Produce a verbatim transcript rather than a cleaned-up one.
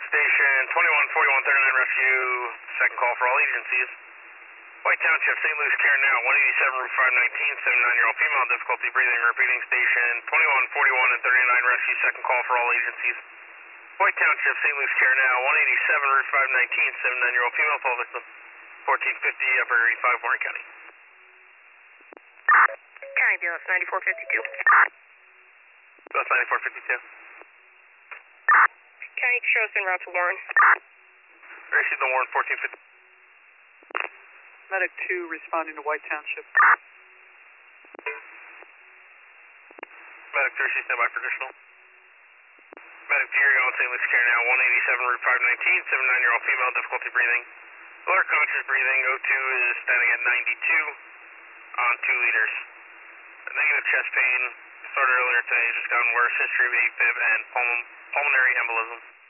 Station twenty-one forty-one thirty-nine Rescue, second call for all agencies. White Township, Saint Louis Care now, one eighty-seven Route five nineteen, seventy-nine-year-old female, difficulty breathing, repeating. Station twenty-one forty-one and thirty-nine Rescue, second call for all agencies. White Township, Saint Louis Care now, one eighty-seven Route five nineteen, seventy-nine-year-old female, fall victim, fourteen fifty, Upper eighty-five, Warren County. County B L S ninety-four fifty-two. B L S ninety-four fifty-two. County shows en route to Warren. Received the Warren, fourteen fifty. Medic two responding to White Township. Medic three, stand by for additional. Medic two, you're going Saint Louis Care now, one eighty-seven Route five nineteen, seventy-nine-year-old female, difficulty breathing. Lower conscious breathing, O two is standing at ninety-two on two liters. Negative chest pain, started earlier today, just gotten worse. History of AFib and pulm pulmonary embolism.